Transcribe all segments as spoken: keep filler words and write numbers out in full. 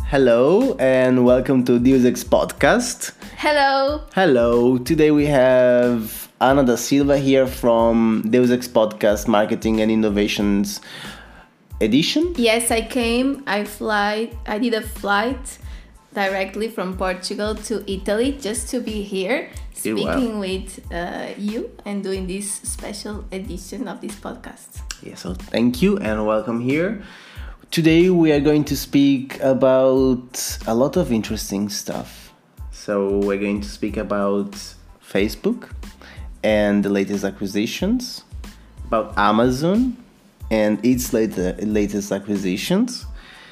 Hello and welcome to Deus Ex Podcast. Hello. Hello. Today we have Ana da Silva here from Deus Ex Podcast Marketing and Innovations Edition. Yes, I came. I fly. I did a flight directly from Portugal to Italy just to be here speaking with uh, you and doing this special edition of this podcast. Yeah, so thank you and welcome here. Today we are going to speak about a lot of interesting stuff. So we're going to speak about Facebook and the latest acquisitions, about Amazon and its later, latest acquisitions,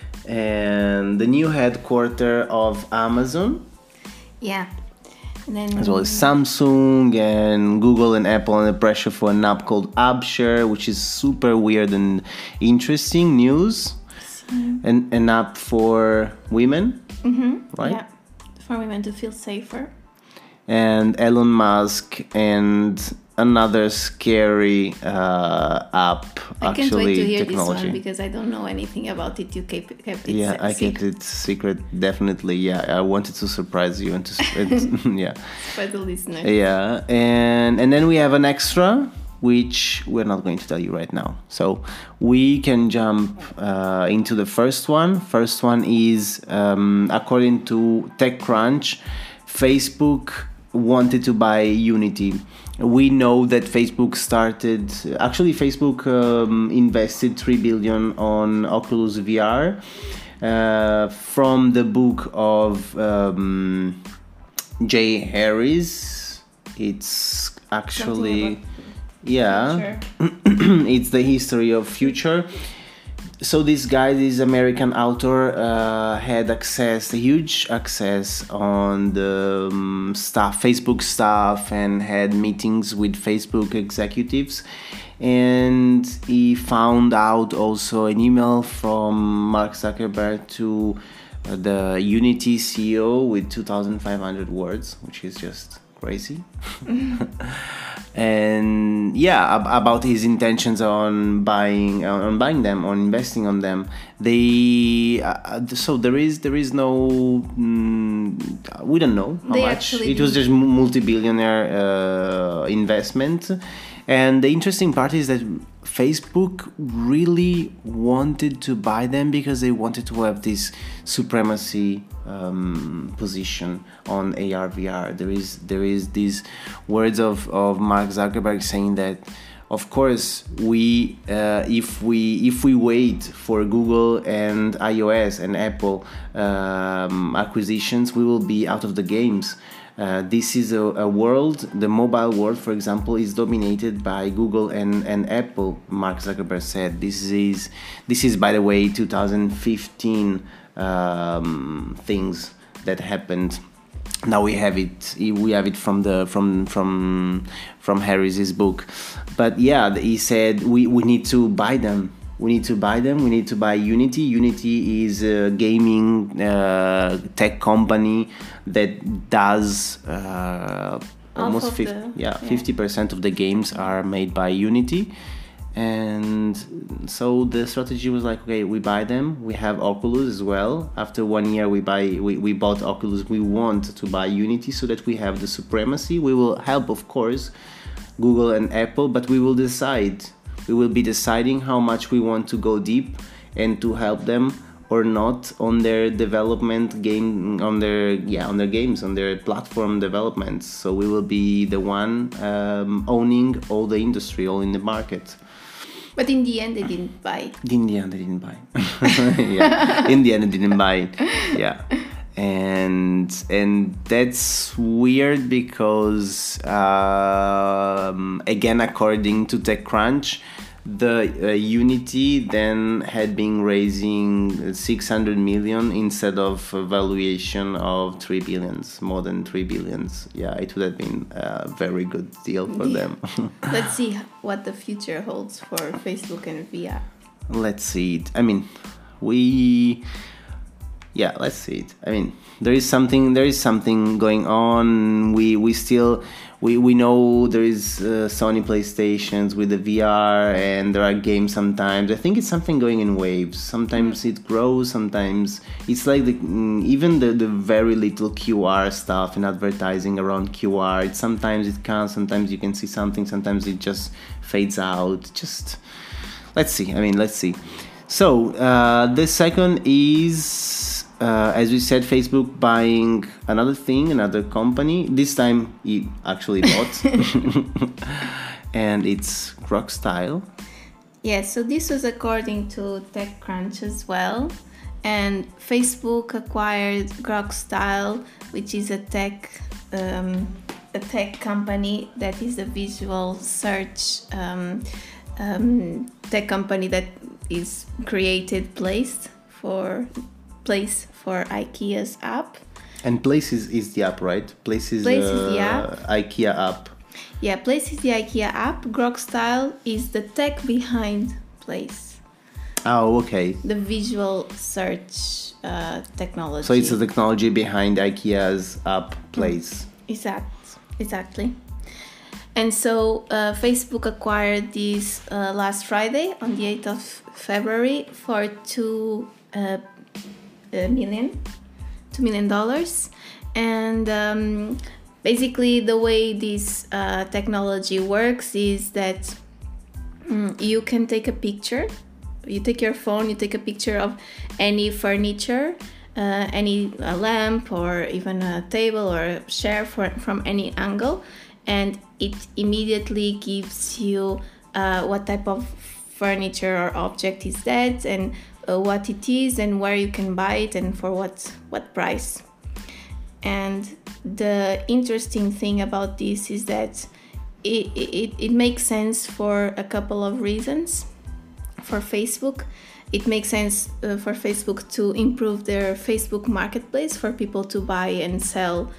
and the new headquarters of Amazon. Yeah. And then, as well as Samsung and Google and Apple under pressure for an app called AppShare, which is super weird and interesting news. An, an app for women, mm-hmm. right? Yeah, for women to feel safer. And Elon Musk and another scary uh, app, I actually, can't wait to hear technology. this one because I don't know anything about it. You kept, kept it Yeah, se- I secret. kept it secret, definitely. Yeah, I wanted to surprise you and to, and, yeah. For the listeners. Yeah, and and then we have an extra, which we're not going to tell you right now. So we can jump uh, into the first one. First one is, um, according to TechCrunch, Facebook wanted to buy Unity. We know that Facebook started, actually Facebook um, invested three billion on Oculus V R uh, from the book of um, Jay Harris. It's actually... Yeah, it's the history of future. So this guy, this American author, uh, had access, huge access on the um, staff, Facebook staff, and had meetings with Facebook executives. And he found out also an email from Mark Zuckerberg to uh, the Unity C E O with two thousand five hundred words, which is just crazy. And yeah, ab- about his intentions on buying on buying them, on investing on them. They uh, so there is there is no mm, we don't know how They much. It did. was just multi-billionaire uh, investment. And the interesting part is that Facebook really wanted to buy them because they wanted to have this supremacy um, position on A R V R. There is there is these words of, of Mark Zuckerberg saying that, of course, we uh, if we if we wait for Google and iOS and Apple um, acquisitions, we will be out of the games. Uh, this is a, a world, the mobile world, for example, is dominated by Google and, and Apple, Mark Zuckerberg said. This is, this is, by the way, two thousand fifteen um, things that happened. Now we have it. We have it from the from from from Harris's book. But yeah, he said we, we need to buy them. We need to buy them. We need to buy Unity. Unity is a gaming uh, tech company that does uh, almost fifty, the, yeah, yeah. fifty percent of the games are made by Unity. And so the strategy was like, okay, we buy them. We have Oculus as well. After one year, we buy we, we bought Oculus. We want to buy Unity so that we have the supremacy. We will help, of course, Google and Apple, but we will decide. We will be deciding how much we want to go deep and to help them or not on their development game, on their yeah, on their games, on their platform developments. So we will be the one um, owning all the industry, all in the market. But in the end, they didn't buy it. In the end, they didn't buy. yeah. In the end, they didn't buy. Yeah. And and that's weird because um, again, according to TechCrunch, the uh, Unity then had been raising six hundred million instead of a valuation of three billions, more than three billions. Yeah, it would have been a very good deal for Yeah. them. Let's see what the future holds for Facebook and V R. Let's see it. I mean, we. Yeah, let's see it. I mean, there is something. There is something going on. We we still we we know there is uh, Sony PlayStations with the V R, and there are games sometimes. I think it's something going in waves. Sometimes it grows, sometimes it's like the, mm, even the, the very little Q R stuff and advertising around Q R. It, sometimes it counts, sometimes you can see something, sometimes it just fades out. Just let's see. I mean, let's see. So uh, the second is, uh, as we said, Facebook buying another thing, another company. This time he actually bought, and it's Grokstyle. Yeah, so this was according to TechCrunch as well. And Facebook acquired Grokstyle, which is a tech um, a tech company that is a visual search um, um, tech company that is created Place for Place for IKEA's app. And Place is, is the app, right? Place is, Place uh, is the app. IKEA app. Yeah, Place is the IKEA app. Grokstyle is the tech behind Place. Oh, okay. The visual search uh, technology. So it's the technology behind IKEA's app Place. Exact, exactly. And so uh, Facebook acquired this uh, last Friday on the eighth of February for two uh, uh, million, two million dollars, and um, basically the way this uh, technology works is that um, you can take a picture. You take your phone, you take a picture of any furniture, uh, any a lamp or even a table or a chair for, from any angle, and it immediately gives you uh, what type of furniture or object is that, and uh, what it is, and where you can buy it, and for what what price. And the interesting thing about this is that it, it, it makes sense for a couple of reasons. For Facebook, it makes sense uh, for Facebook to improve their Facebook marketplace for people to buy and sell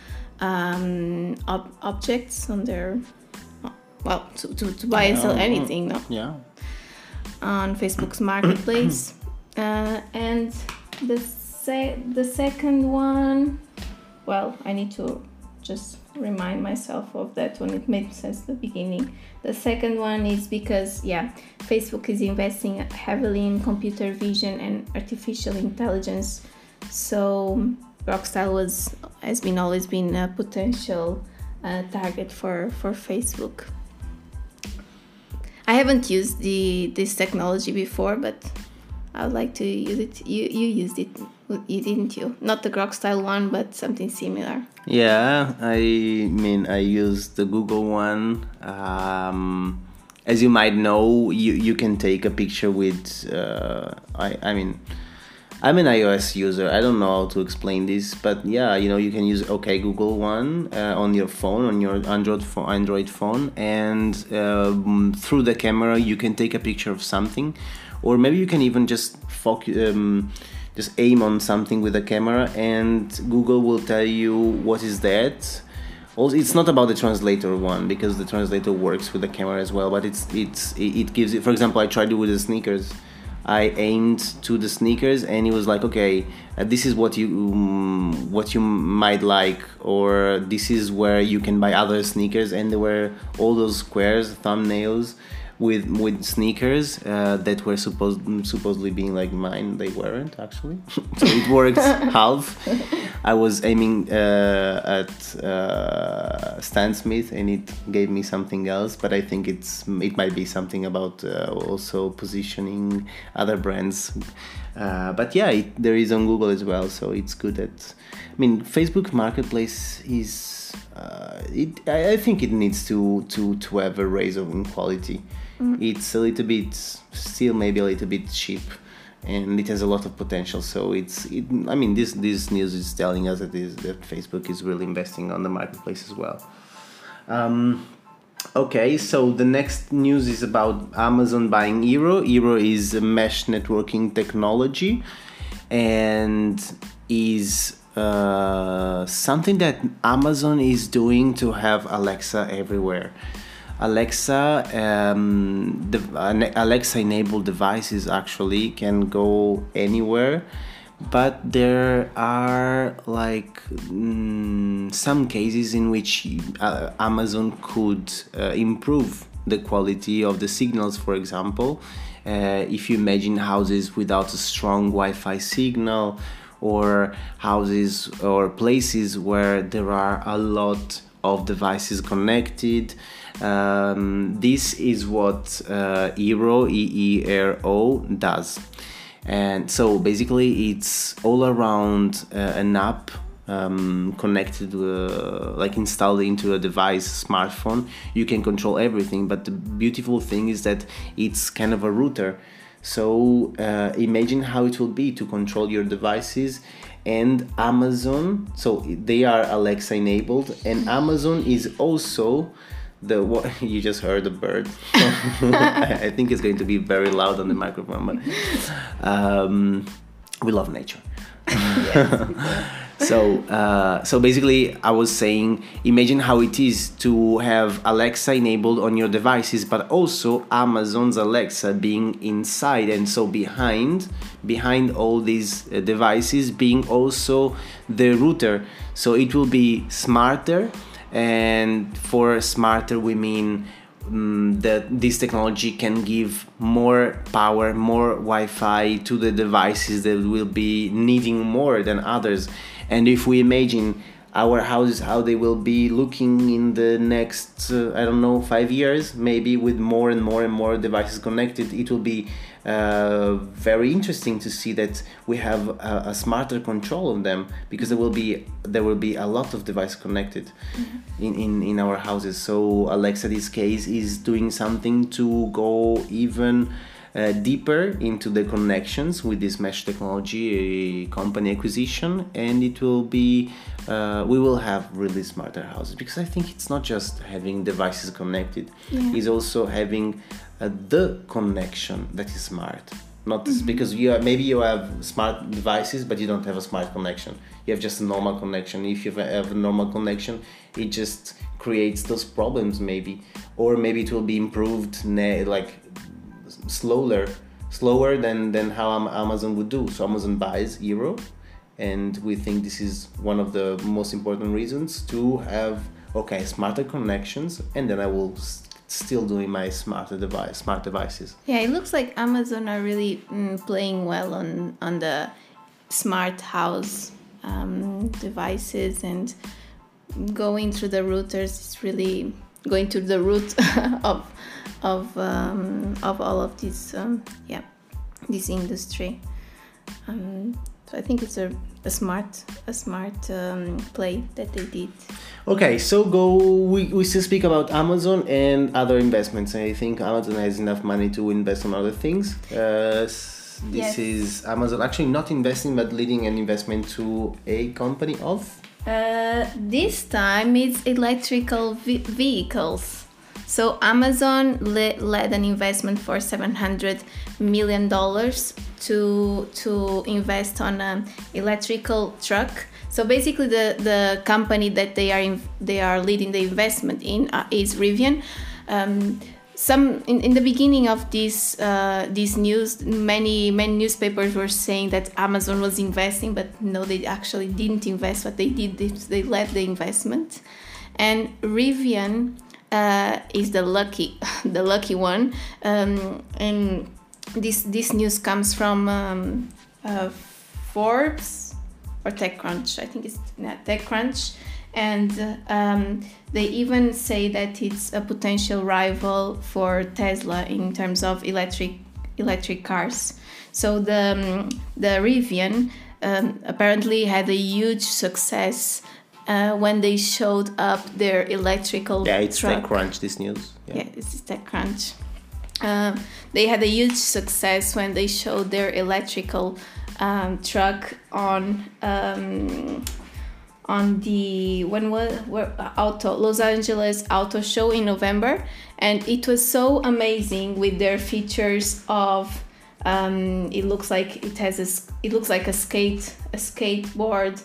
um, ob- objects on their, well, to, to, to buy and sell anything, no? Yeah. On Facebook's marketplace. uh, and the se- the second one, well, I need to just remind myself of that one. It made sense at the beginning. The second one is because, yeah, Facebook is investing heavily in computer vision and artificial intelligence. So Grokstyle was has been always been a potential uh, target for, for Facebook. I haven't used the this technology before, but I would like to use it. You you used it, you didn't you? Not the Grokstyle one, but something similar. Yeah, I mean, I used the Google one. Um, as you might know, you, you can take a picture with, uh, I, I mean, I'm an iOS user. I don't know how to explain this, but yeah, you know, you can use OK Google one uh, on your phone, on your Android phone, Android phone, and um, through the camera, you can take a picture of something, or maybe you can even just focus. Um, Just aim on something with the camera, and Google will tell you what is that. Also, it's not about the translator one, because the translator works with the camera as well. But it's it's it gives it. For example, I tried it with the sneakers. I aimed to the sneakers, and it was like, okay, uh, this is what you um, what you might like, or this is where you can buy other sneakers, and there were all those squares, thumbnails, with with sneakers uh, that were supposed supposedly being like mine. They weren't actually. So it worked half. I was aiming uh, at uh, Stan Smith, and it gave me something else. But I think it's it might be something about uh, also positioning other brands. Uh, but yeah, it, there is on Google as well, so it's good at. I mean, Facebook Marketplace is. Uh, it. I, I think it needs to to to have a raise in quality. Mm. It's a little bit still maybe a little bit cheap, and it has a lot of potential. So it's. It, I mean, this this news is telling us that is that Facebook is really investing on the marketplace as well. Um, okay, so the next news is about Amazon buying Eero. Eero is a mesh networking technology, and is. Uh, something that Amazon is doing to have Alexa everywhere. Alexa, um, the Alexa-enabled devices actually can go anywhere, but there are like mm, some cases in which uh, Amazon could uh, improve the quality of the signals. For example, uh, if you imagine houses without a strong Wi-Fi signal, or houses or places where there are a lot of devices connected, um, this is what uh, Eero, E E R O, does. And so basically it's all around uh, an app um, connected, uh, like installed into a device, smartphone. You can control everything, but the beautiful thing is that it's kind of a router. So uh, imagine how it will be to control your devices. And Amazon, so they are Alexa enabled, and Amazon is also the what you just heard a bird. I think it's going to be very loud on the microphone, but um, we love nature. Yes, so uh, so basically I was saying, imagine how it is to have Alexa enabled on your devices, but also Amazon's Alexa being inside, and so behind behind all these uh, devices being also the router. So it will be smarter, and for smarter we mean um, that this technology can give more power, more Wi-Fi to the devices that will be needing more than others. And if we imagine our houses, how they will be looking in the next, uh, I don't know, five years, maybe with more and more and more devices connected, it will be uh, very interesting to see that we have a, a smarter control of them, because there will be there will be a lot of devices connected mm-hmm. in, in, in our houses. So Alexa, in this case, is doing something to go even Uh, deeper into the connections with this mesh technology uh, company acquisition, and it will be uh, we will have really smarter houses, because I think it's not just having devices connected, yeah. It's also having uh, the connection that is smart. Not mm-hmm. because you are, maybe you have smart devices but you don't have a smart connection, you have just a normal connection. If you have a normal connection, it just creates those problems maybe, or maybe it will be improved na- like slower slower than than how Amazon would do. So Amazon buys Eero, and we think this is one of the most important reasons to have okay smarter connections, and then I will s- still doing my smarter device smart devices. Yeah, it looks like Amazon are really mm, playing well on on the smart house um, devices, and going through the routers is really going to the root of of um, of all of this um, yeah this industry. Um, so I think it's a, a smart a smart um, play that they did. Okay, so go we, we still speak about Amazon and other investments. I think Amazon has enough money to invest on other things. Uh, this yes. is Amazon actually not investing but leading an investment to a company of uh, this time it's electrical ve- vehicles. So Amazon le- led an investment for seven hundred million dollars to to invest on an electrical truck. So basically, the, the company that they are in, they are leading the investment in uh, is Rivian. Um, some in, in the beginning of this uh, this news, many many newspapers were saying that Amazon was investing, but no, they actually didn't invest. What they did is they led the investment, and Rivian Uh, is the lucky, the lucky one, um, and this this news comes from um, uh, Forbes or TechCrunch. I think it's not TechCrunch, and um, they even say that it's a potential rival for Tesla in terms of electric electric cars. So the um, the Rivian um, apparently had a huge success. Uh, when they showed up their electrical yeah, it's truck. TechCrunch, this news. Yeah, yeah this is TechCrunch. Uh, they had a huge success when they showed their electrical um, truck on um, on the when was where, auto Los Angeles Auto Show in November, and it was so amazing with their features of. Um, it looks like it has a it looks like a skate a skateboard.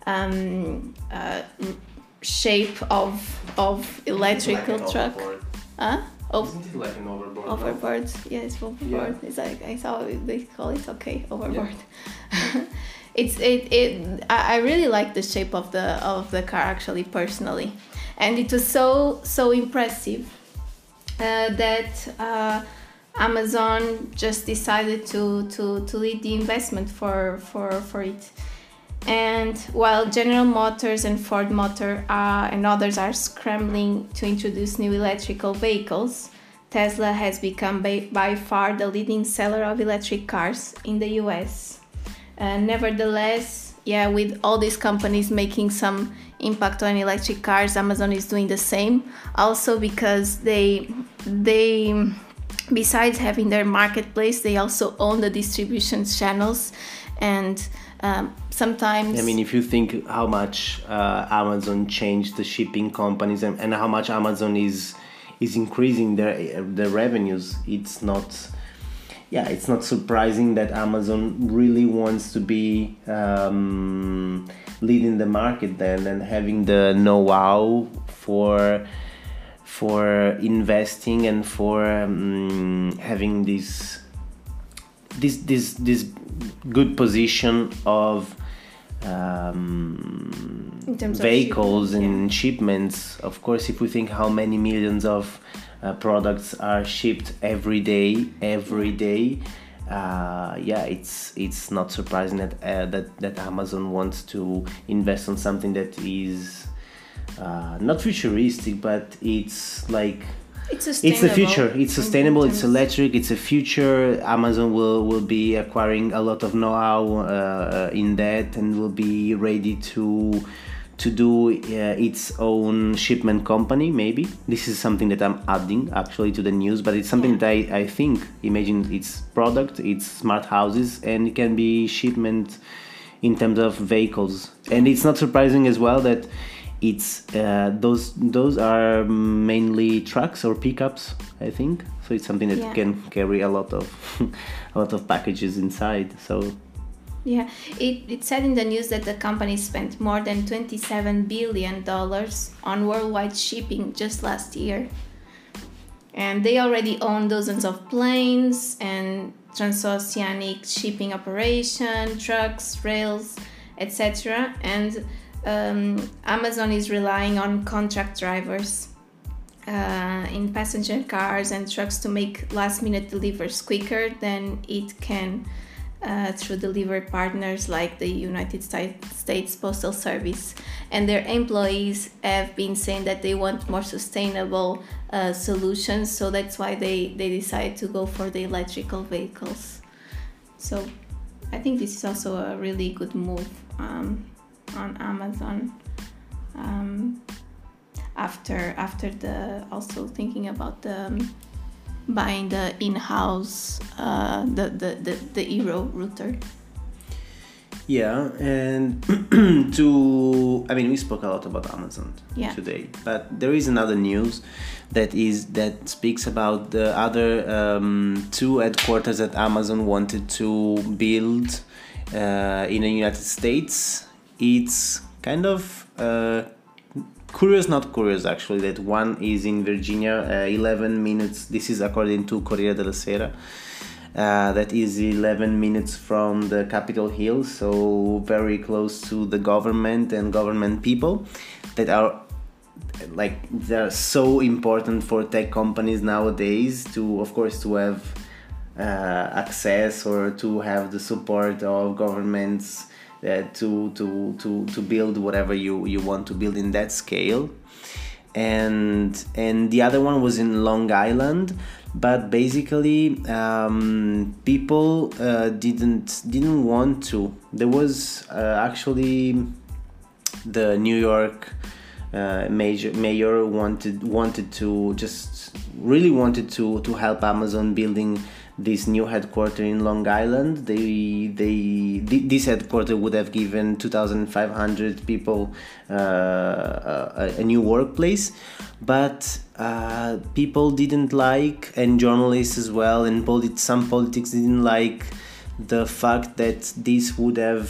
Um, uh, shape of of electrical like truck. Huh? Oh, isn't it like an overboard? Overboard. No? Yes, overboard. Yeah. It's like I saw they call it okay overboard. Yeah. it's it, it I I really like the shape of the of the car actually personally, and it was so so impressive uh, that uh, Amazon just decided to, to, to lead the investment for for for it. And while General Motors and Ford Motor uh, and others are scrambling to introduce new electrical vehicles, Tesla has become by, by far the leading seller of electric cars in the U S. Uh, nevertheless, yeah, with all these companies making some impact on electric cars, Amazon is doing the same. Also because they they besides having their marketplace, they also own the distribution channels, and um, sometimes. I mean, if you think how much uh, Amazon changed the shipping companies and, and how much Amazon is is increasing their their revenues, it's not. Yeah, it's not surprising that Amazon really wants to be um, leading the market then and having the know-how for for investing and for um, having this this this this good position of um, vehicles of and yeah. shipments. Of course, if we think how many millions of Uh, products are shipped every day, every day. Uh, yeah, it's it's not surprising that uh, that that Amazon wants to invest on something that is uh, not futuristic, but it's like it's, it's the future. It's sustainable. It's electric. It's a future. Amazon will will be acquiring a lot of know-how uh, in that, and will be ready to. to do uh, its own shipment company. Maybe this is something that I'm adding actually to the news, but it's something yeah. that I, I think imagine it's product, it's smart houses, and it can be shipment in terms of vehicles. And it's not surprising as well that it's uh, those those are mainly trucks or pickups, I think. So it's something that yeah. can carry a lot of a lot of packages inside. So yeah, it, it said in the news that the company spent more than twenty-seven billion dollars on worldwide shipping just last year. And they already own dozens of planes and transoceanic shipping operation, trucks, rails, et cetera. And um, Amazon is relying on contract drivers uh, in passenger cars and trucks to make last-minute deliveries quicker than it can Uh, through delivery partners like the United States Postal Service. And their employees have been saying that they want more sustainable uh, solutions, so that's why they, they decided to go for the electrical vehicles. So I think this is also a really good move um, on Amazon. Um, after after the also thinking about the um, buying the in-house uh, the, the, the, the Eero router. Yeah, and to I mean we spoke a lot about Amazon yeah. today, but there is another news that is that speaks about the other um, two headquarters that Amazon wanted to build uh, in the United States. It's kind of uh, curious, not curious actually, that one is in Virginia, uh, eleven minutes, this is according to Corriere della Sera, uh, that is eleven minutes from the Capitol Hill, so very close to the government and government people that are like, they're so important for tech companies nowadays to, of course, to have uh, access or to have the support of governments Uh, to to to to build whatever you you want to build in that scale. And and the other one was in Long Island, but basically um, people uh, didn't didn't want to. There was uh, actually the New York uh, major mayor wanted wanted to just really wanted to to help Amazon building this new headquarter in Long Island. They they this headquarter would have given two thousand five hundred people uh, a, a new workplace, but uh, people didn't like, and journalists as well, and polit- some politics didn't like the fact that this would have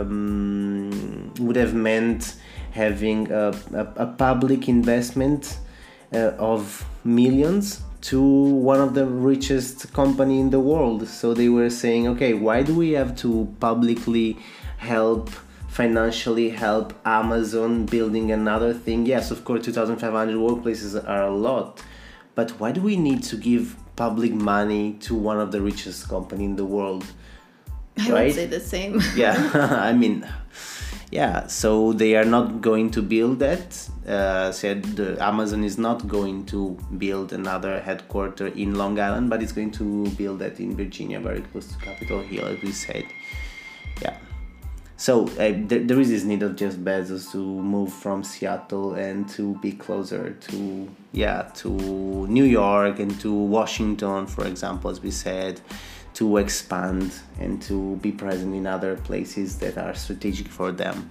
um, would have meant having a, a, a public investment uh, of millions to one of the richest company in the world. So they were saying, okay, why do we have to publicly help financially help Amazon building another thing. Yes, of course, two thousand five hundred workplaces are a lot, but why do we need to give public money to one of the richest company in the world? I right? would say the same. Yeah, I mean, yeah, so they are not going to build that. Uh, said the Amazon is not going to build another headquarter in Long Island, but it's going to build that in Virginia, very close to Capitol Hill, as we said. Yeah. So uh, there, there is this need of Jeff Bezos to move from Seattle and to be closer to, yeah, to New York and to Washington, for example, as we said, to expand and to be present in other places that are strategic for them.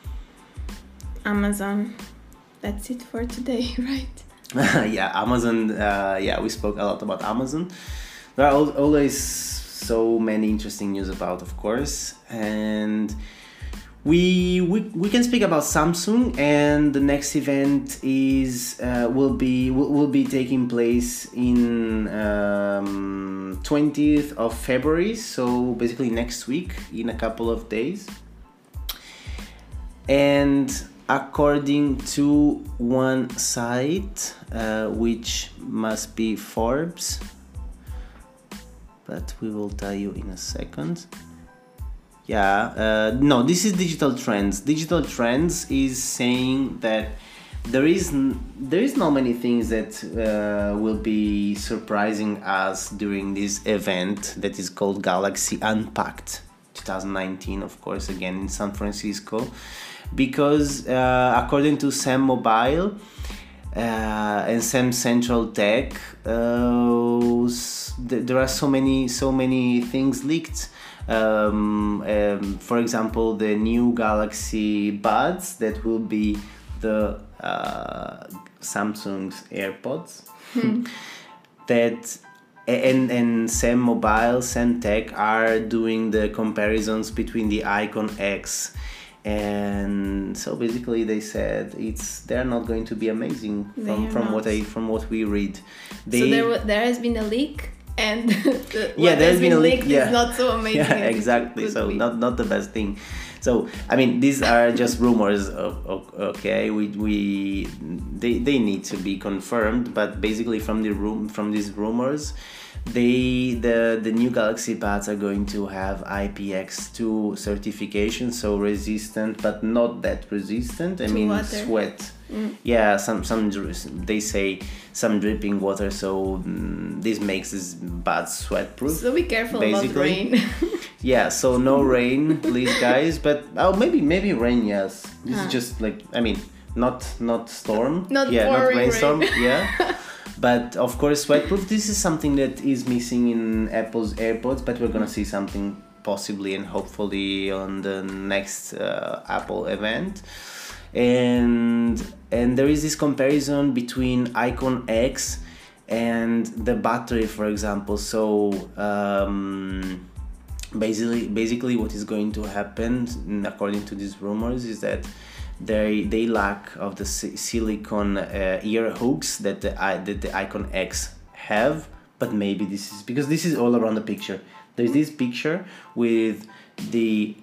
Amazon. That's it for today, right? Yeah, Amazon. Uh, yeah, we spoke a lot about Amazon. There are al- always so many interesting news about, of course, and we we, we can speak about Samsung. And the next event is uh, will be will, will be taking place in um, twentieth of February. So basically next week, in a couple of days. And according to one site, uh, which must be Forbes, but we will tell you in a second. Yeah, uh, no, this is Digital Trends. Digital Trends is saying that there is n- there is not many things that uh, will be surprising us during this event that is called Galaxy Unpacked twenty nineteen, of course, again in San Francisco, because uh, according to Sam Mobile uh, and Sam Central Tech, uh, s- th- there are so many so many things leaked. Um, um, for example, the new Galaxy Buds that will be the uh, Samsung's AirPods. Hmm. that and and Sam Mobile, Sam Tech are doing the comparisons between the Icon X, and so basically they said it's they're not going to be amazing from from not. what I from what we read. They, so there, w- there has been a leak, and the, Yeah, what there's has been a leak, leaked yeah. is not so amazing. yeah, as it exactly. could So be. not not the best thing. So I mean, these are just rumors. Of, of, okay, we we they, they need to be confirmed. But basically, from the room from these rumors, they the the new Galaxy Buds are going to have I P X two certification, so resistant, but not that resistant. I To mean, water. sweat. Mm. Yeah, some some dri- they say some dripping water, so mm, this makes this buds sweat proof. So be careful basically. about rain. Yeah, so no rain, please, guys. But oh, maybe maybe rain. Yes, this Ah. is just like I mean, not not storm. Not yeah, not pouring rainstorm. rain. Yeah, but of course, sweatproof. This is something that is missing in Apple's AirPods, but we're gonna see something possibly and hopefully on the next uh, Apple event. And and there is this comparison between Icon X and the battery, for example. So um, basically basically what is going to happen, according to these rumors, is that they they lack of the si- silicone uh, ear hooks that the i that the Icon X have. But maybe this is because this is all around the picture. There's this picture with the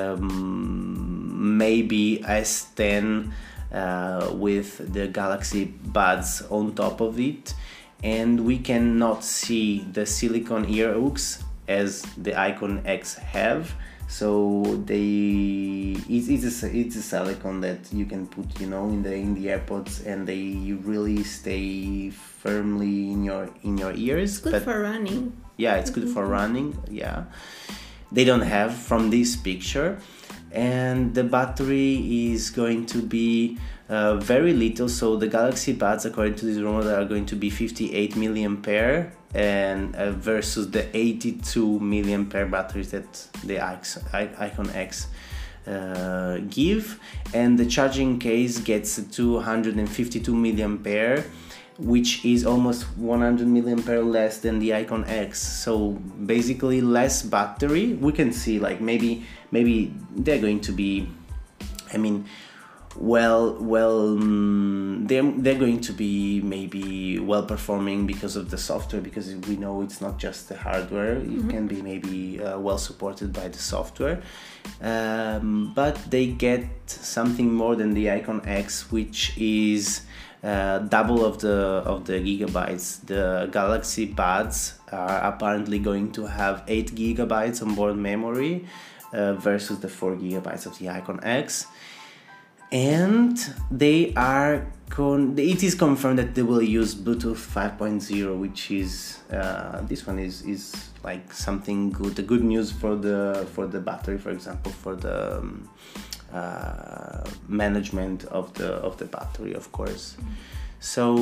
um, maybe S ten uh, with the Galaxy Buds on top of it, and we cannot see the silicone ear hooks as the Icon X have. So they it's, it's a it's a silicone that you can put, you know, in the in the AirPods, and they really stay firmly in your in your ears. It's good But for running. yeah, it's good for running. Yeah, they don't have from this picture, and the battery is going to be uh, very little. So the Galaxy Buds, according to this rumor, are going to be fifty-eight milliampere, and uh, versus the eighty-two milliampere batteries that the Icon X uh, give, and the charging case gets two hundred fifty-two milliampere, which is almost one hundred milliampere less than the Icon X. So basically less battery. We can see like maybe maybe they're going to be, I mean, well, well, um, they're they're going to be maybe well performing because of the software. Because we know it's not just the hardware; mm-hmm. it can be maybe uh, well supported by the software. Um, but they get something more than the Icon X, which is uh, double of the of the gigabytes. The Galaxy Buds are apparently going to have eight gigabytes onboard memory uh, versus the four gigabytes of the Icon X. And they are con- it is confirmed that they will use Bluetooth five point oh, which is uh, this one is is like something good. The good news for the for the battery, for example, for the um, uh, management of the of the battery, of course. Mm-hmm. So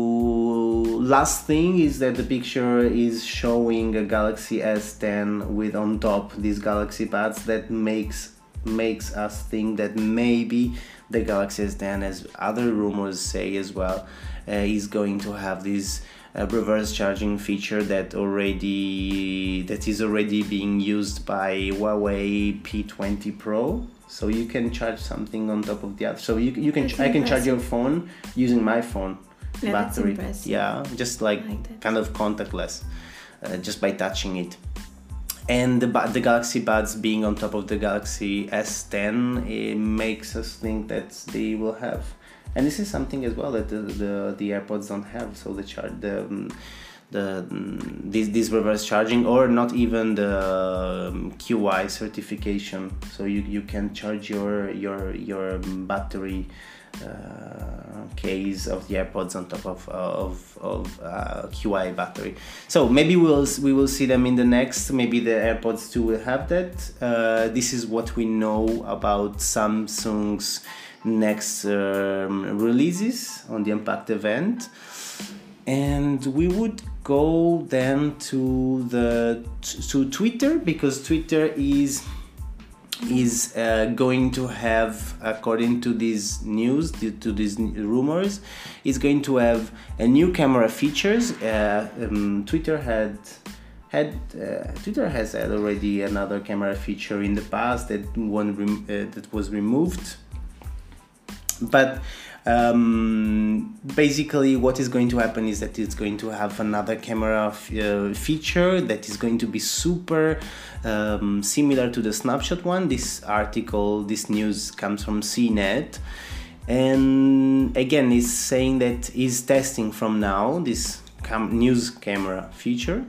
last thing is that the picture is showing a Galaxy S ten with on top these Galaxy Buds that makes makes us think that maybe the Galaxy S ten, as other rumors say as well, uh, is going to have this uh, reverse charging feature that already that is already being used by Huawei P twenty Pro. So you can charge something on top of the other. So you you can ch- I can charge your phone using my phone yeah, battery. That's impressive. Yeah, just like, like kind of contactless, uh, just by touching it. And the, the Galaxy Buds being on top of the Galaxy S ten, it makes us think that they will have. And this is something as well that the the, the AirPods don't have. So the char- the um, the um, this this reverse charging, or not even the um, Q I certification. So you, you can charge your your your battery uh, case of the AirPods on top of of of uh, Q I battery. So maybe we'll we will see them in the next. Maybe the AirPods two will have that. Uh, this is what we know about Samsung's next um, releases on the Unpacked event, and we would go then to the to Twitter, because Twitter is. is uh, going to have, according to these news, to these rumors, is going to have a new camera features. Uh, um, Twitter had had uh, Twitter has had already another camera feature in the past that one rem- uh, that was removed, but um, basically what is going to happen is that it's going to have another camera f- uh, feature that is going to be super um, similar to the snapshot one. This article, this news comes from C net, and again is saying that is testing from now this cam- news camera feature.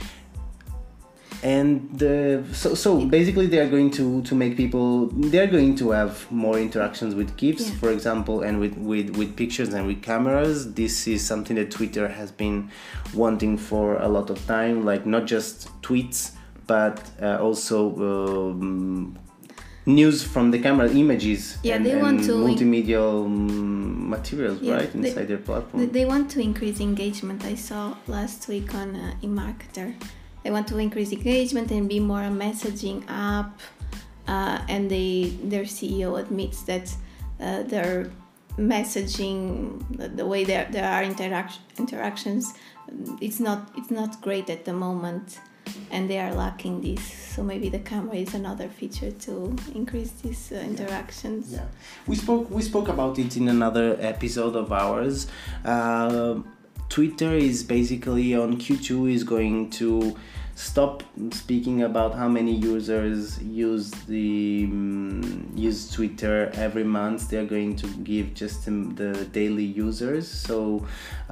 And uh, so, so basically they are going to, to make people, they're going to have more interactions with GIFs, yeah. for example, and with, with, with pictures and with cameras. This is something that Twitter has been wanting for a lot of time, like not just tweets, but uh, also um, news from the camera, images, yeah, and, they and want to multimedia um, materials, yeah, right, inside they, their platform. They want to increase engagement. I saw last week on uh, eMarketer. They want to increase engagement and be more a messaging app, uh, and they their C E O admits that uh, their messaging, the, the way there there are interac- interactions, it's not it's not great at the moment, and they are lacking this. So maybe the camera is another feature to increase these uh, interactions. Yeah, we spoke we spoke about it in another episode of ours. Uh, Twitter is basically on Q two is going to stop speaking about how many users use the um, use Twitter every month. They're going to give just um, the daily users. So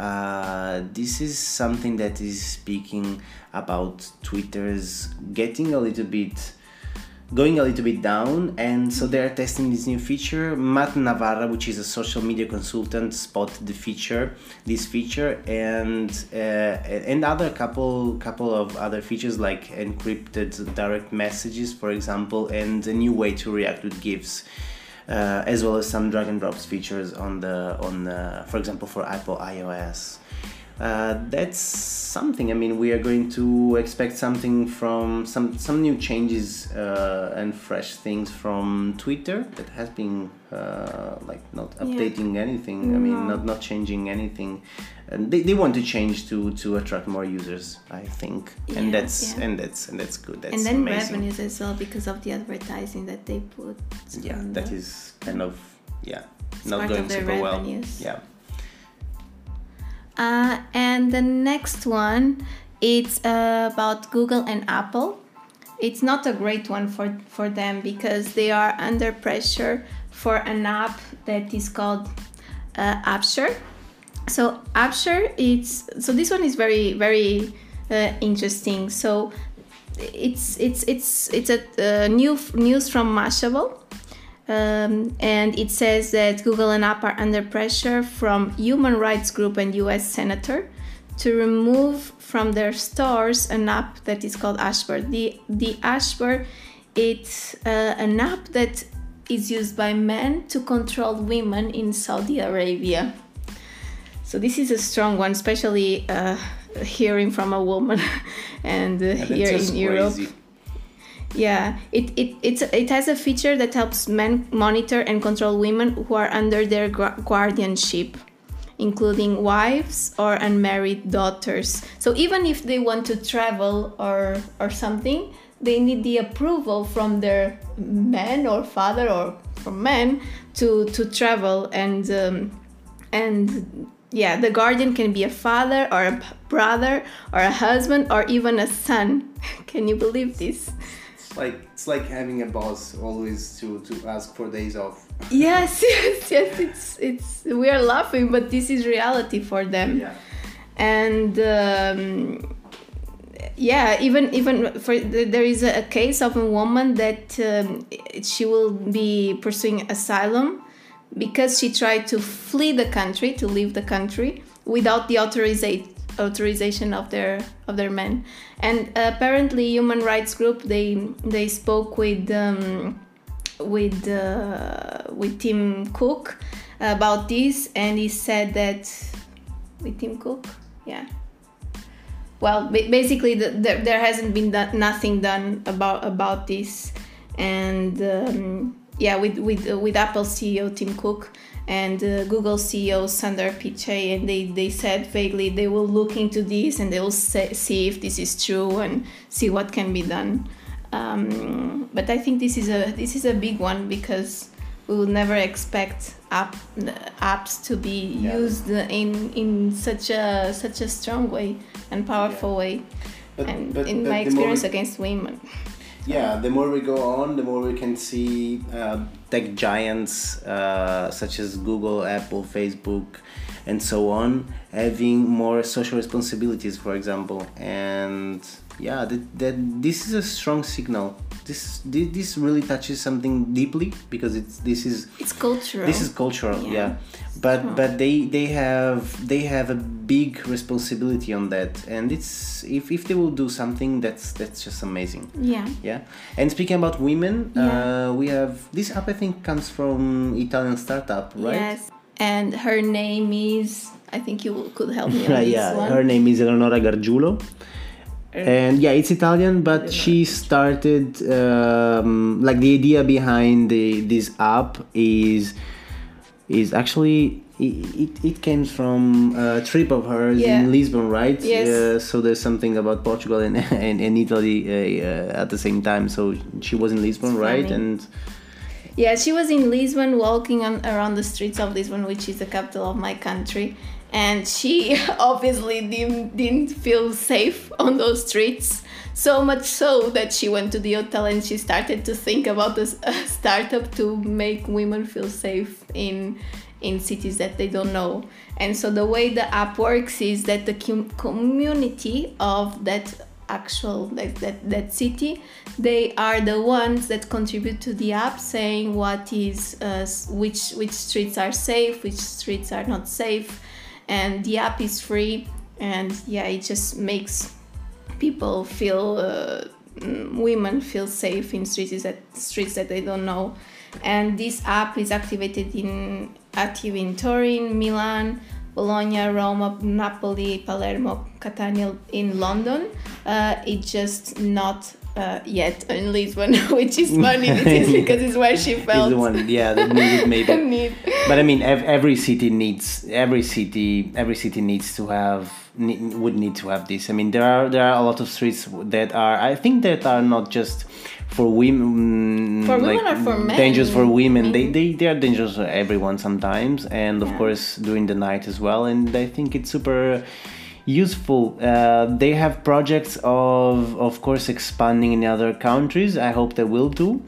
uh, this is something that is speaking about Twitter's getting a little bit going a little bit down, and so they're testing this new feature. Matt Navarra, which is a social media consultant, spotted the feature, this feature, and uh, and other couple couple of other features like encrypted direct messages, for example, and a new way to react with GIFs, uh, as well as some drag and drops features on the on the, for example, for Apple iOS. Uh, that's something. I mean, we are going to expect something from some some new changes uh, and fresh things from Twitter that has been uh, like not updating yeah. anything. No. I mean, not not changing anything. And they, they want to change to, to attract more users, I think, yeah, and that's yeah. and that's and that's good. That's and then amazing. Revenues as well because of the advertising that they put. Yeah, that the... is kind of yeah. It's not part going of their super well. revenues. Yeah. Uh, and the next one, it's uh, about Google and Apple. It's not a great one for, for them because they are under pressure for an app that is called uh, AppShare. So AppShare, it's so this one is very very uh, interesting. So it's it's it's it's a uh, new news from Mashable. Um, and it says that Google and Apple are under pressure from human rights group and U S senator to remove from their stores an app that is called Ashbar. The the Ashbar, it's uh, an app that is used by men to control women in Saudi Arabia. So this is a strong one, especially uh, hearing from a woman and uh, yeah, here in Europe. Crazy. Yeah, it, it, it's, it has a feature that helps men monitor and control women who are under their gu- guardianship, including wives or unmarried daughters. So even if they want to travel or, or something, they need the approval from their man or father or from men to, to travel. And, um, and yeah, the guardian can be a father or a brother or a husband or even a son. Can you believe this? Like it's like having a boss always to, to ask for days off. Yes, yes, yes. It's it's we are laughing, but this is reality for them. Yeah. And um, yeah, even even for there is a case of a woman that um, she will be pursuing asylum because she tried to flee the country, to leave the country without the authorization. authorization of their of their men. And apparently human rights group, they they spoke with um, with uh, with Tim Cook about this, and he said that with Tim Cook yeah well basically the, the, there hasn't been done, nothing done about about this. And um, yeah with with uh, with Apple C E O Tim Cook and uh, Google C E O Sundar Pichai, and they, they said vaguely they will look into this and they will say, see if this is true and see what can be done. Um, but I think this is a this is a big one because we will never expect app, apps to be yeah. used in in such a such a strong way and powerful yeah. way, but, and but, in but my experience we... against women. Yeah, the more we go on, the more we can see uh, tech giants uh, such as Google, Apple, Facebook, and so on having more social responsibilities, for example. And yeah, that, that this is a strong signal. This this really touches something deeply because it's this is it's cultural. This is cultural, yeah. yeah. Oh. But but they they have they have a big responsibility on that, and it's if, if they will do something that's that's just amazing. Yeah. Yeah. And speaking about women, yeah. uh, we have this app. I think comes from Italian startup, right? Yes. And her name is, I think you could help me on this yeah, one. Her name is Eleonora Gargiulo. And yeah, it's Italian, but she started um, like the idea behind the this app is is actually it, it came from a trip of hers yeah. in Lisbon, right? Yes. Uh, so there's something about Portugal and and, and Italy uh, uh, at the same time. So she was in Lisbon, right? And yeah, she was in Lisbon, walking on around the streets of Lisbon, which is the capital of my country. And she obviously didn't, didn't feel safe on those streets, so much so that she went to the hotel and she started to think about this uh, startup to make women feel safe in in cities that they don't know. And so the way the app works is that the com- community of that actual that, that that city, they are the ones that contribute to the app, saying what is uh, which which streets are safe, which streets are not safe. And the app is free, and yeah, it just makes people feel, uh, women feel safe in streets that streets that they don't know. And this app is activated in active in Turin, Milan, Bologna, Roma, Napoli, Palermo, Catania, in London. Uh, it's just not uh, yet in Lisbon, which is funny because it's where she felt. It's the one, yeah, the needed maybe. Need. But I mean, ev- every city needs every city every city needs to have ne- would need to have this. I mean, there are there are a lot of streets that are I think that are not just for women, for like, women or for men. Dangerous for women. I They, mean, they they are dangerous for everyone sometimes, and of Yeah. course during the night as well. And I think it's super useful. Uh, they have projects of of course expanding in other countries. I hope they will too.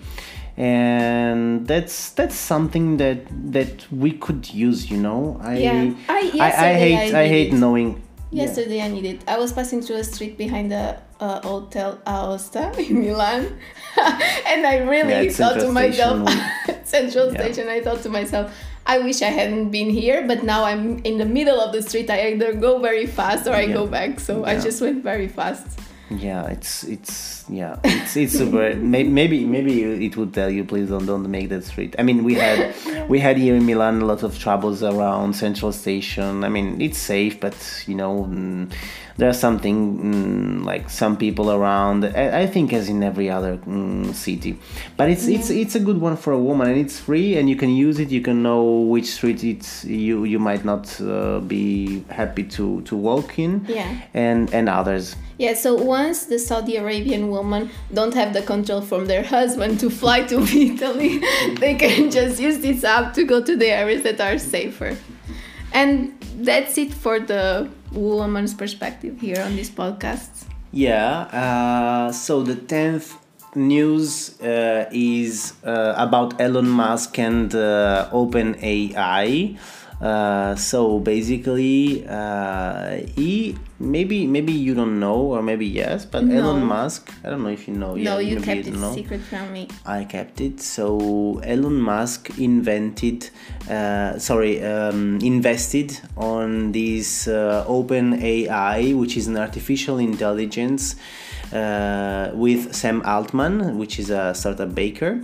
And that's that's something that that we could use, you know. I Yeah. I- I, I yesterday hate I I, did hate it. knowing. Yesterday I needed. I was passing through a street behind the uh, Hotel Aosta in Milan, and I really Yeah, it's thought to Central myself, Station. Central Yeah. Station. I thought to myself, I wish I hadn't been here, but now I'm in the middle of the street. I either go very fast or I Yeah. go back. So I Yeah. just went very fast. Yeah, it's it's yeah, it's it's super. Maybe maybe maybe it would tell you, please don't don't make that street. I mean, we had we had here in Milan a lot of troubles around Central Station. I mean, it's safe, but you know, mm, there's something mm, like some people around. I, I think as in every other mm, city, but it's it's it's a good one for a woman, and it's free, and you can use it. You can know which street it's you you might not uh, be happy to to walk in, Yeah. and and others. Yeah, so once the Saudi Arabian women don't have the control from their husband to fly to Italy, they can just use this app to go to the areas that are safer. And that's it for the woman's perspective here on this podcast. Yeah, uh, so the tenth news uh, is uh, about Elon Musk and uh, OpenAI. Uh, so basically, uh, he maybe maybe you don't know, or maybe yes, but No. Elon Musk. I don't know if you know. No, yeah, you maybe kept don't it know. secret from me. I kept it. So Elon Musk invented, uh, sorry, um, invested on this uh, OpenAI, which is an artificial intelligence, uh, with Sam Altman, which is a startup baker.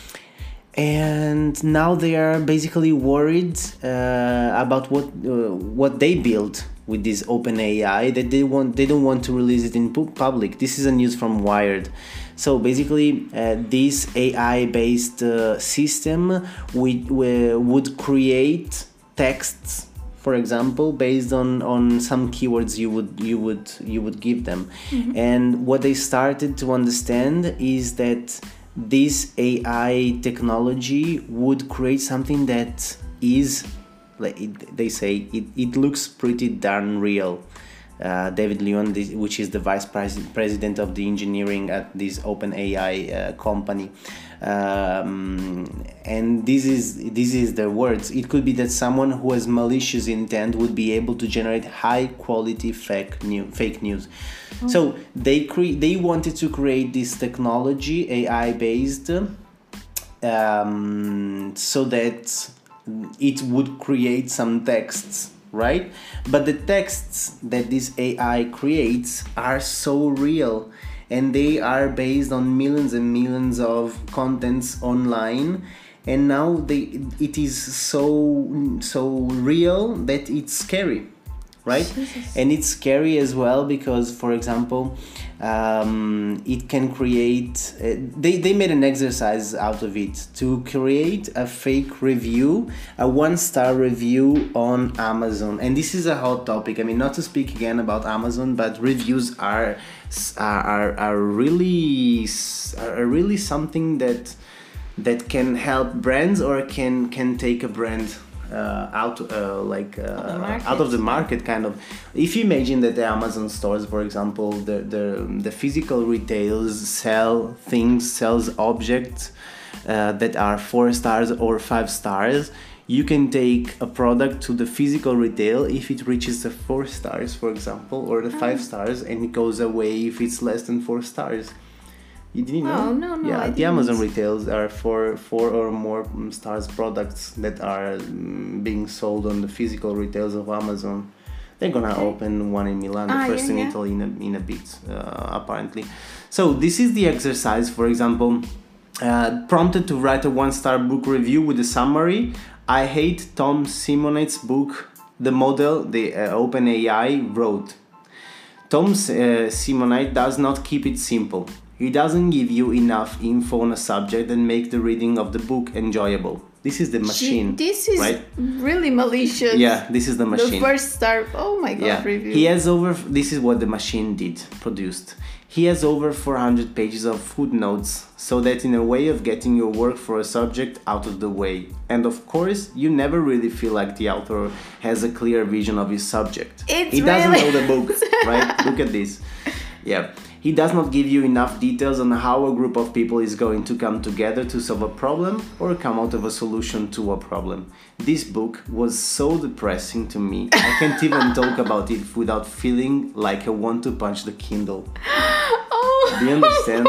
And now they are basically worried uh, about what uh, what they built with this OpenAI, that they want they don't want to release it in pu- public. This is a news from Wired. So basically, uh, this A I-based uh, system would, would create texts, for example, based on, on some keywords you would you would you would give them. Mm-hmm. And what they started to understand is that this A I technology would create something that is, like it, they say, it, it looks pretty darn real. Uh, David Leon, this, which is the vice pres- president of the engineering at this OpenAI uh, company, um, and this is this is their words. It could be that someone who has malicious intent would be able to generate high quality fake new fake news. Oh. So they cre- they wanted to create this technology, A I based, um, so that it would create some texts. Right? But the texts that this A I creates are so real, and they are based on millions and millions of contents online, and now they it is so so real that it's scary, right? Jesus. And it's scary as well because, for example, um, it can create uh, they, they made an exercise out of it to create a fake review, a one-star review on Amazon. And this is a hot topic. I mean, not to speak again about Amazon, but reviews are are are really are really something that that can help brands or can can take a brand Uh, out uh, like uh, out of the market, kind of. If you imagine that the Amazon stores, for example, the the, the physical retailers sell things, sells objects uh, that are four stars or five stars, you can take a product to the physical retail if it reaches the four stars, for example, or the five stars, and it goes away if it's less than four stars. You didn't know? Oh, no, no, yeah, I the didn't. Amazon retails are for four or more stars products that are um, being sold on the physical retails of Amazon. They're gonna okay. open one in Milan, the ah, first yeah, in yeah. Italy in a, in a bit, uh, apparently. So this is the exercise, for example, uh, prompted to write a one-star book review with a summary. I hate Tom Simonett's book, The Model the uh, OpenAI wrote. Tom uh, Simonette does not keep it simple. He doesn't give you enough info on a subject and make the reading of the book enjoyable. This is the machine. Gee, this is right? really malicious. Yeah, this is the machine. The first star. Oh my god! Yeah. Review. He has over. This is what the machine did produced. He has over four hundred pages of footnotes, so that in a way of getting your work for a subject out of the way. And of course, you never really feel like the author has a clear vision of his subject. It's he doesn't really... know the book, right? Look at this. Yeah. He does not give you enough details on how a group of people is going to come together to solve a problem or come out of a solution to a problem. This book was so depressing to me. I can't even talk about it without feeling like I want to punch the Kindle. Oh. Do you understand?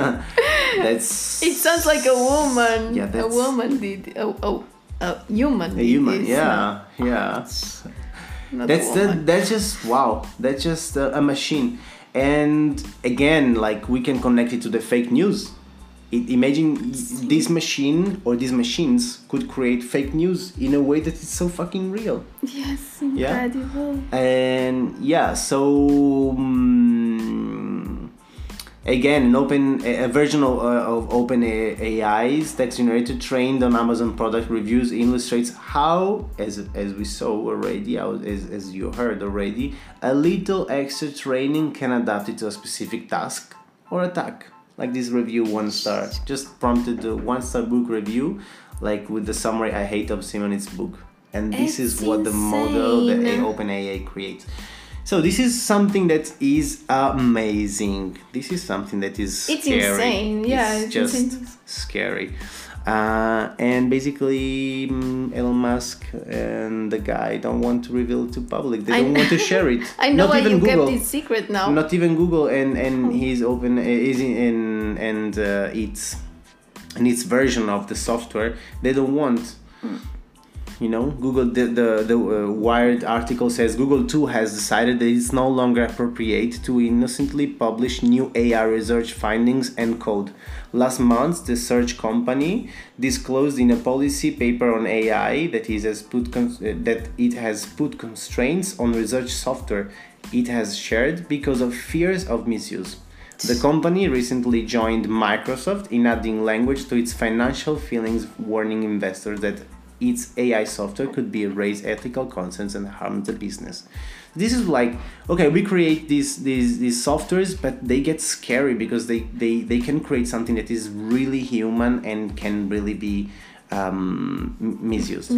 That's. It sounds like a woman. Yeah, that's... A woman did. Oh, oh, a human. A did human. this. Yeah, yeah. Not That's a the, woman. that's just wow. That's just a, a machine. And again, like we can connect it to the fake news. It, imagine this machine or these machines could create fake news in a way that is so fucking real. Yes, incredible. Yeah? And yeah, so um, again, an open a, a version of, uh, of Open A I's text generator trained on Amazon product reviews illustrates how, as as we saw already, as as you heard already, a little extra training can adapt it to a specific task or attack. Like this review, one star, just prompted the one star book review, like with the summary, I hate of Simonit's book. And this It's is what the insane. model that OpenAI creates. So this is something that is amazing. This is something that is It's scary. insane, yeah, It's, it's just insane. scary. Uh, and basically, um, Elon Musk and the guy don't want to reveal it to public. They I don't know. want to share it. I know Not why even you Google. kept it secret now. Not even Google and and Oh. he's open is in and uh, its and its version of the software they don't want. Mm. You know, Google the the, the uh, Wired article says Google too has decided that it's no longer appropriate to innocently publish new A I research findings and code. Last month, the search company disclosed in a policy paper on A I that it has put con- uh, that it has put constraints on research software it has shared because of fears of misuse. The company recently joined Microsoft in adding language to its financial filings, warning investors that its A I software could be raise ethical concerns and harm the business. This is like, okay, we create these these these softwares, but they get scary because they, they, they can create something that is really human and can really be um, misused.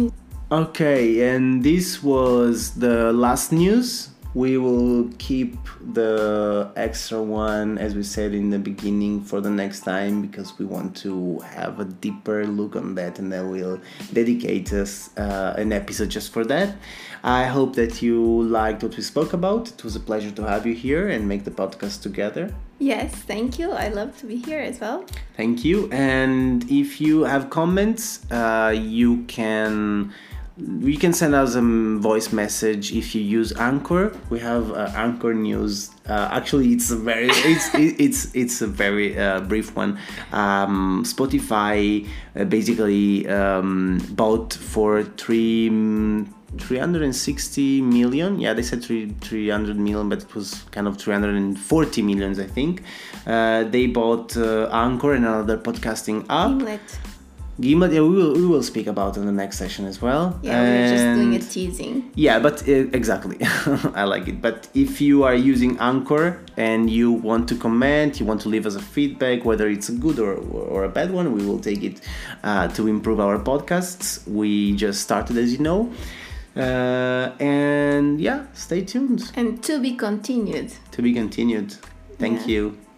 Okay, and this was the last news. We will keep the extra one, as we said in the beginning, for the next time because we want to have a deeper look on that, and then we'll dedicate us uh, an episode just for that. I hope that you liked what we spoke about. It was a pleasure to have you here and make the podcast together. Yes, thank you. I love to be here as well. Thank you. And if you have comments, uh, you can... You can send us a voice message if you use Anchor. We have uh, Anchor News. Uh, actually, it's a very it's it's it's a very uh, brief one. Um, Spotify uh, basically um, bought for three. three hundred sixty million. Yeah, they said three, 300 million, but it was kind of three hundred forty millions, I think. Uh, they bought uh, Anchor and another podcasting app. Gimlet. Gimlet, yeah, we will we will speak about in the next session as well. Yeah, we're just doing a And- teasing. Yeah, but uh, exactly, I like it. But if you are using Anchor and you want to comment, you want to leave us a feedback, whether it's a good or or a bad one, we will take it uh, to improve our podcasts. We just started, as you know, uh, and yeah, stay tuned. And to be continued. To be continued. Thank Yeah. you.